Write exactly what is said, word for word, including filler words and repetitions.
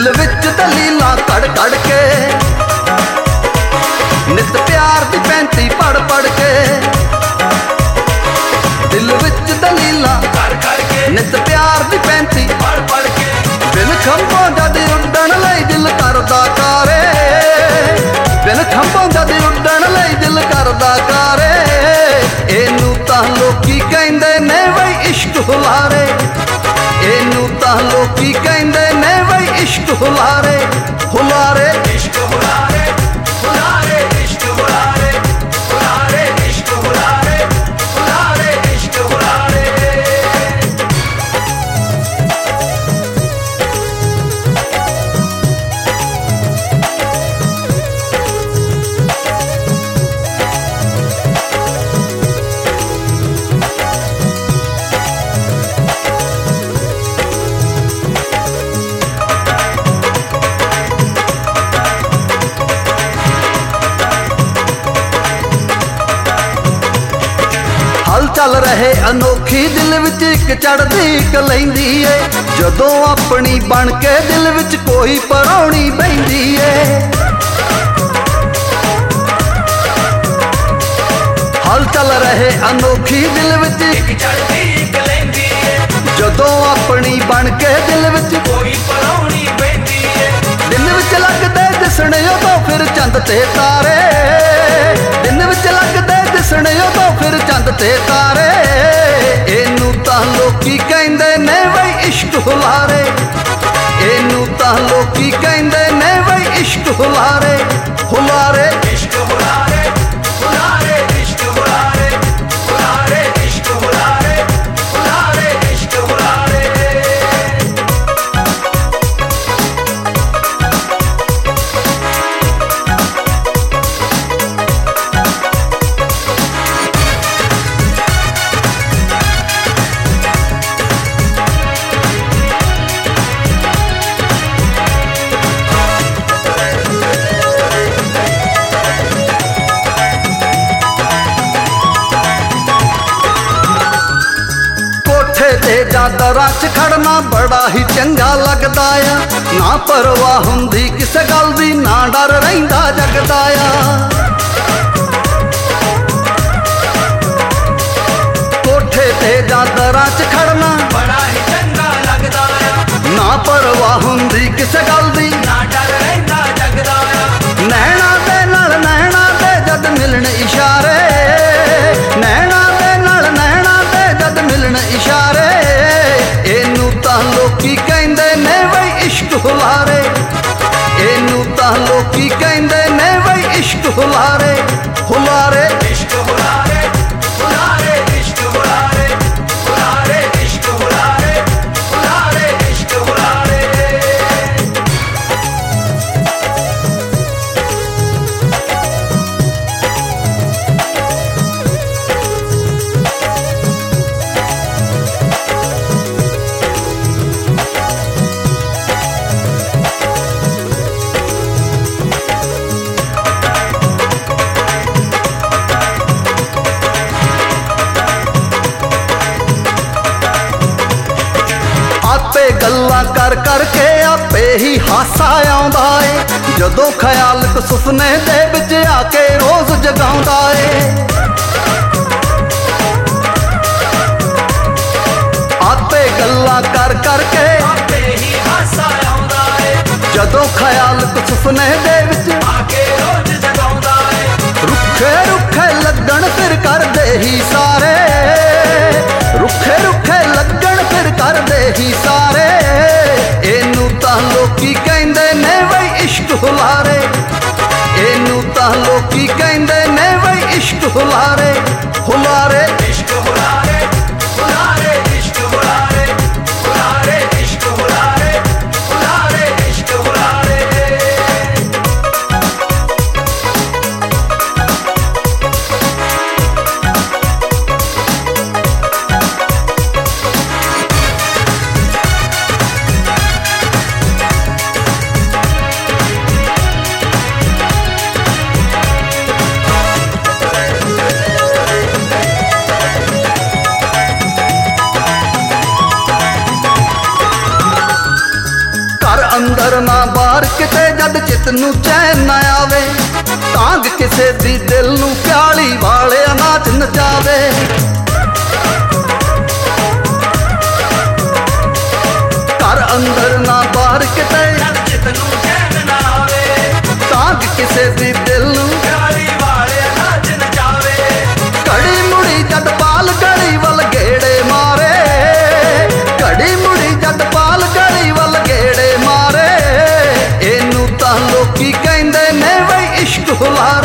दिल विच दलीलां कड़ कड़ के, नित प्यार दी पैंती पढ़ पढ़ के। दिल विच दलीलां कड़ कड़ के, नित प्यार दी पैंती पढ़ पढ़ के। बिन खंभों जद उड्डण लई दिल करदा कारे, बिन खंभों जद उड्डण लई दिल करदा कारे। एनू तां लोकी कहंदे ने वई इश्क हुलारे, एनू तां लोकी कहंदे ने वई इश्क हुलारे। हुलारे इश्क हुलारे, हुलारे इश्क हुलारे, हुलारे इश्क हुलारे, हुलारे इश्क हुलारे। चल रहे अनोखी दिल विच इक चढ़दी कलैंदी है, जदों अपनी बन के दिल विच कोई परौणी बहिंदी है। हल चल रहे अनोखी दिल विच इक चढ़दी कलैंदी है, जदों अपनी बन के दिल विच कोई परौणी बहिंदी है। दिन विच लगदे दिसण उदों फिर चंद ते तारे, दिन विच लगदे दिसण उदों फिर चंद ते तारे। एनू तां लोकी कहंदे ने वई इश्क हुलारे, एनू तां लोकी कहंदे ने वई इश्क हुलारे। हुलारे इश्क हुलारे, हुलारे इश्क हुलारे, हुलारे इश्क हुलारे, हुलारे इश्क हुलारे। दरां च खड़ना बड़ा ही चंगा लगदा आ, ना परवाह हुंदी किसे गल दी, ना डर रहिंदा जगदा आ। कोठे ते जां दरां च खड़ना बड़ा ही चंगा लगदा आ, ना परवाह हुंदी किसे गल दी, ना डर रहिंदा जगदा आ। नैना दे नाल नैना दे जद मिलन इशारे, नैना दे नाल नैना दे जद मिलन इशारे। एनू तां लोकी कहंदे ने वई इश्क हुलारे, एनू तां लोकी कहंदे ने वई इश्क हुलारे। हुलारे इश्क हुलारे, हुलारे इश्क हुलारे, हुलारे इश्क हुलारे, हुलारे इश्क हुलारे। गल्लां कर कर के आपे ही हासा आउंदा ए, जदों ख्याल सुफने दे विच आके रोज जगाउंदा ए। आपे गल्लां कर कर के आपे ही हासा आउंदा ए, जदों ख्याल सुफने दे विच आके रोज जगाउंदा ए। रुखे रुखे लगण फिर करदे ही सारे, रुखे रुखे लगण फिर करदे ही सारे। एनू तां लोकी कहंदे ने वई इश्क हुलारे, एनू तां लोकी कहंदे ने वई इश्क हुलारे। हुलारे इश्क हुलारे, हुलारे इश्क हुलारे, हुलारे इश्क हुलारे, हुलारे इश्क हुलारे। किते जद चित नू चैन न आवे, तांग किसे दी दिल नू प्याली वाले नाच नचावे। घर अंदर ना बाहर किते जद चित नू चैन न आवे, तांग किसे दी दिल नू प्याली वाले नाच नचावे। घड़ी मुड़ी जद पाल गली वल गेड़े मारे, घड़ी मुड़ी जद पाल गली वल गेड़े मारे, इनू तां लोकी कहंदे ने वई इश्क हुलार